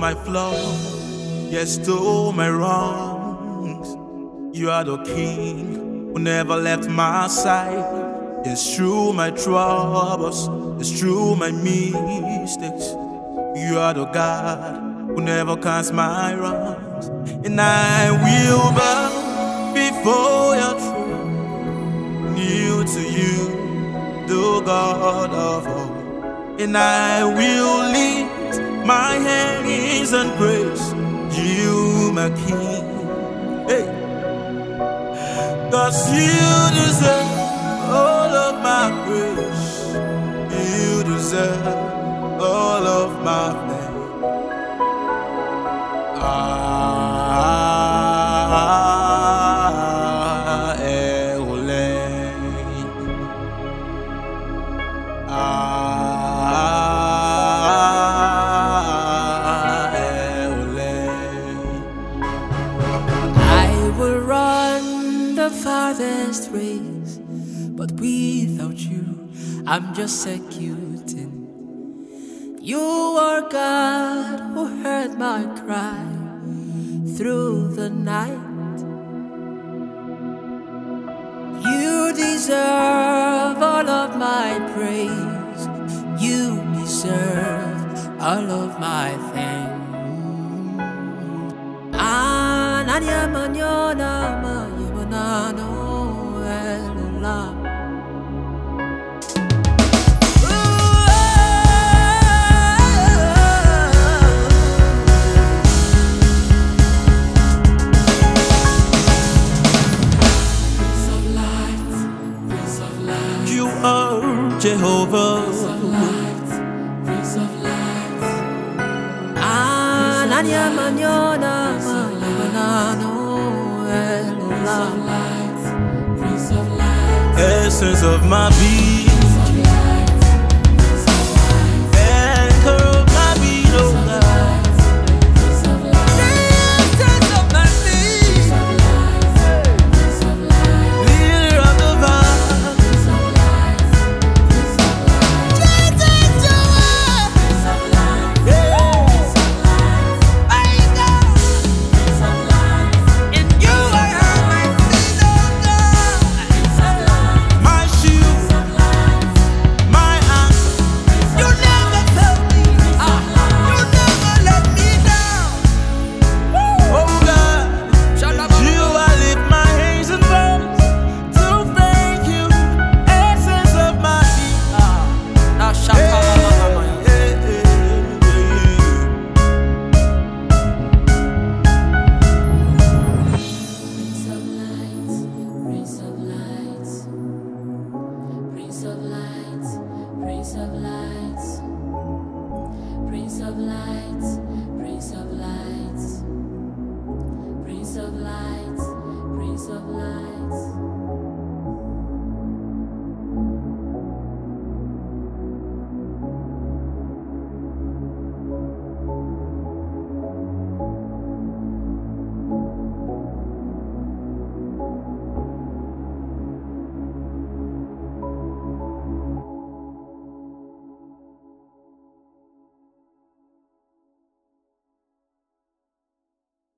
my flaws, yes, to my wrongs. You are the king who never left my side. It's through my troubles, it's through my mistakes. You are the God who never counts my wrongs. And I will bow before your throne, kneel to you, the God of all. And I will lift my hands and praise you, my King. Hey, 'cause you deserve all of my praise. You deserve all of my thanks. I will run the farthest race, but without you, I'm just executing. You are God who heard my cry through the night. You deserve all of my praise. You deserve all of my thanks. You are Jehovah. Prince of light. Essence of my being, anchor of my being, oh God. Essence of my being, leader of the vine. Jesus, you are, in you I have my freedom, God. My shield, my anchor. You never fail me. You never let me down. Oh God, you I lift my hands and voice to thank you. Essence of my being. Prince of light, Prince of light, Prince of light, Prince of light, Prince of light, Prince of light.